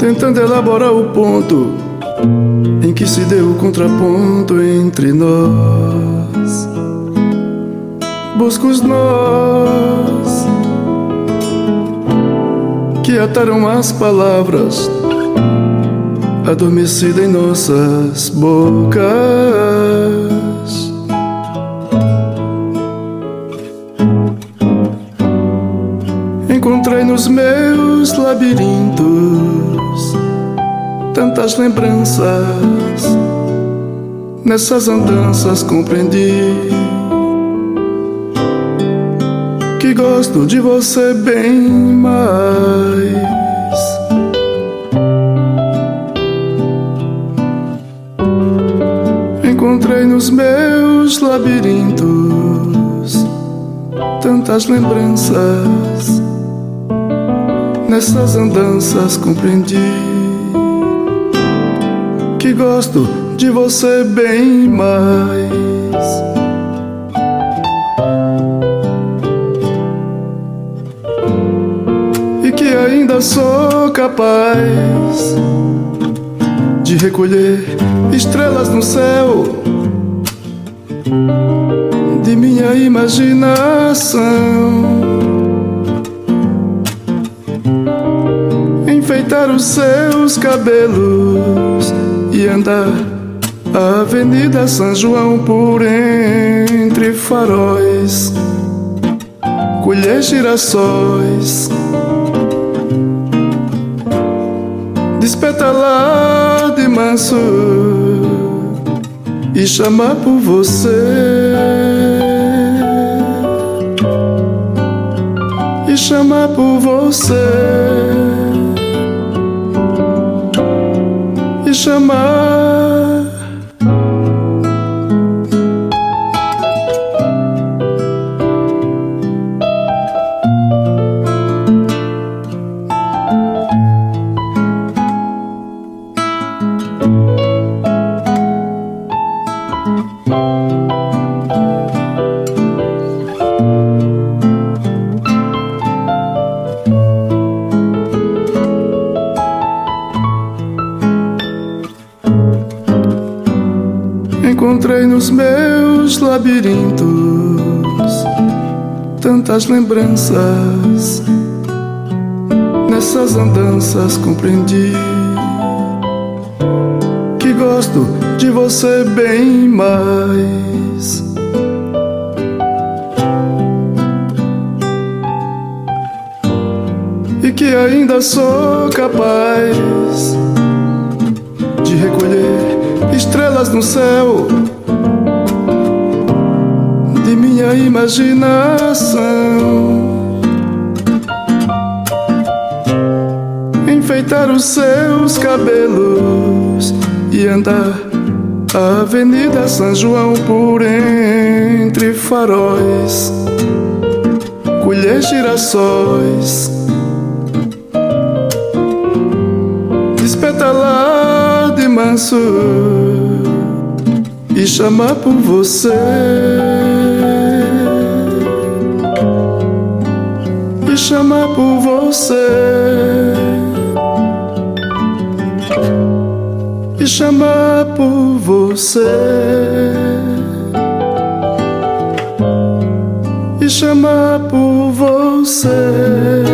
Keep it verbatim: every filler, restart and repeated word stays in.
tentando elaborar o ponto em que se deu o contraponto entre nós. Busco os nós que ataram as palavras adormecidas em nossas bocas. Encontrei nos meus labirintos tantas lembranças, nessas andanças compreendi que gosto de você bem mais. Encontrei nos meus labirintos tantas lembranças, nessas andanças compreendi que gosto de você bem mais. E que ainda sou capaz de recolher estrelas no céu de minha imaginação, enfeitar os seus cabelos e andar a Avenida São João por entre faróis, colher girassóis, despetalar de manso e chamar por você, e chamar por você, e chamar. Encontrei nos meus labirintos tantas lembranças, nessas andanças compreendi que gosto de você bem mais. E que ainda sou capaz de recolher estrelas no céu de minha imaginação, enfeitar os seus cabelos e andar a Avenida São João por entre faróis, colher girassóis, despetalar de manso e chamar por você, e chamar por você, e chamar por você, e chamar por você.